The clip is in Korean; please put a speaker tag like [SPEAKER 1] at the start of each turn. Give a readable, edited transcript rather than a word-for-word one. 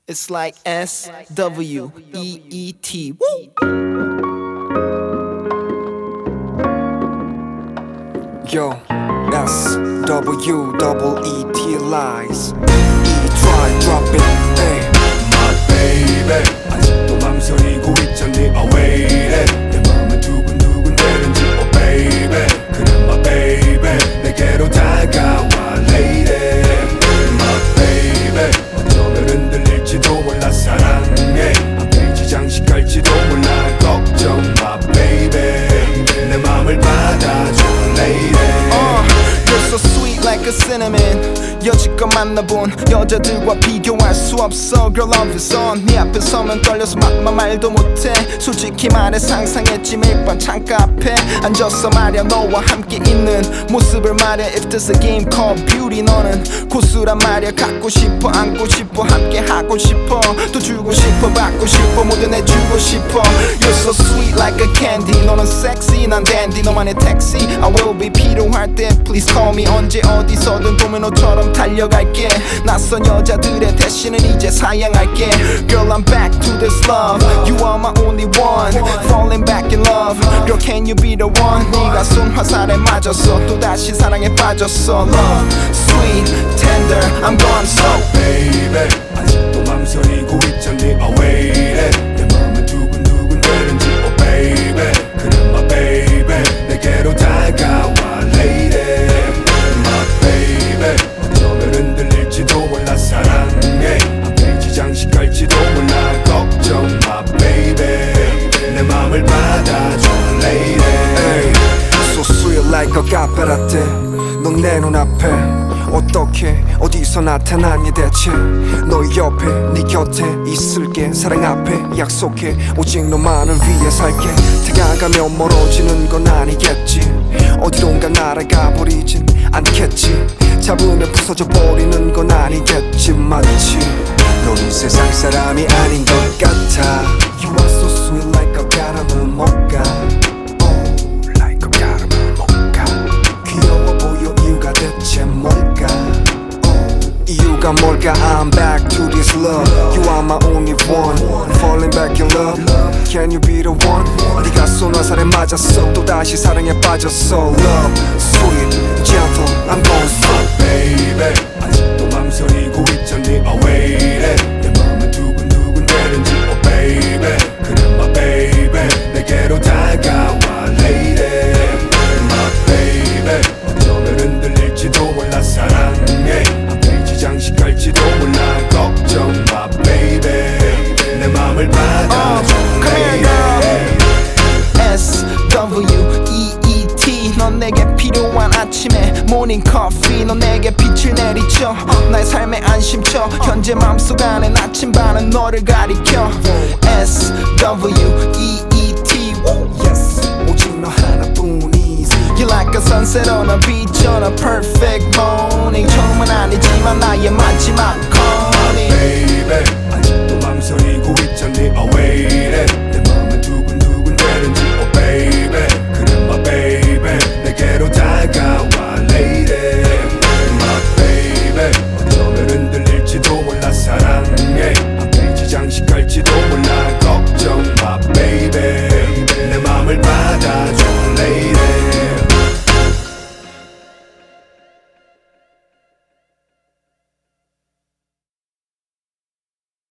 [SPEAKER 1] It's like SWEET. Woo!
[SPEAKER 2] Yo, SWEET lies. Try drop it, ay.
[SPEAKER 3] My baby 아직도 망설이고 있잖니 Oh wait it 내 맘은 두근두근대는지 Oh baby 그래 my baby 내게로 다가와 lady My baby 어쩌면 흔들릴지도 몰라 사랑해 앞페이지 장식할지도 몰라 걱정 My baby 내 맘을 받아줘 lady
[SPEAKER 1] You're so sweet like a cinnamon 여지껏 만나본 여자들과 비교할 수 없어 Girl love is on 네 앞에 서면 떨려서 말도 못해 솔직히 말해 상상했지 매일 밤 창가 앞에 앉아서 말야 너와 함께 있는 모습을 말야 If there's a game called beauty 너는 고수란 말야 갖고 싶어 안고 싶어 함께 하고 싶어 또 주고 싶어 받고 싶어 모두 내주고 싶어 You're so sweet like a candy 너는 sexy 난 dandy 너만의 택시 I will be 필요할 때 Please call me 언제 어디서든 도미노처럼 달려갈게 낯선 여자들의 대신은 이제 사양할게 Girl I'm back to this love You are my only one Falling back in love Girl can you be the one 네가 쏜 화살에 맞았어 또다시 사랑에 빠졌어 Love sweet tender I'm gone so
[SPEAKER 3] baby 아직도 망설이고 있잖니 Oh wait it 내 맘은 두근두근대는지 Oh baby 그래 my baby 내게로 다가와 lady My baby 어쩌면 흔들릴지도 몰라 사랑해 앞페이지 장식할지도 몰라 걱정 My baby 내 맘을 받아줘 lady
[SPEAKER 2] Ay, so sweet like a cafe latte 넌 내 눈앞에 어떻게 어디서 나타났니 대체 너의 옆에 네 곁에 있을게 사랑 앞에 약속해 오직 너만을 위해 살게 다가가면 멀어지는 건 아니겠지 어디론가 날아가 버리진 않겠지 잡으면 부서져 버리는 건 아니겠지 맞지 너는 세상 사람이 아닌 것 같아 You are so sweet like a caramel mocha 이유가 뭘까 I'm back to this love You are my only one Falling back in love Can you be the one 네가 쏜 화살에 맞았어 또다시 사랑에 빠졌어 Love, sweet, gentle I'm gone so
[SPEAKER 3] baby 아직도 망설이고 있잖니 Oh wait it 내 맘은 두근두근대는지 Oh baby 그래 my baby 내게로 다가와 lady My baby 어쩌면 흔들릴지도 몰라 사랑해 앞페이지 장식할지도 몰라 걱정 My baby 내 맘을 받아줘 lady
[SPEAKER 1] SWEET 넌 내게 필요한 아침에 모닝 커피 넌 내게 빛을 내리쳐 나의 삶의 안심처 현재 맘속 안에 나침반은 너를 가리켜 SWEET
[SPEAKER 2] Yes 오직 너 하나뿐이지
[SPEAKER 1] You're like a sunset on a beach on a perfect morning 처음은 아니지만 나의 마지막 calling
[SPEAKER 3] baby 아직도 망설이고 있잖니 Oh wait it 내 맘은 두근두근대는지 Oh baby 그래 my baby 내게로 다가와 lady My baby 어쩌면 흔들릴지도 몰라 사랑해 앞페이지 장식할지도 몰라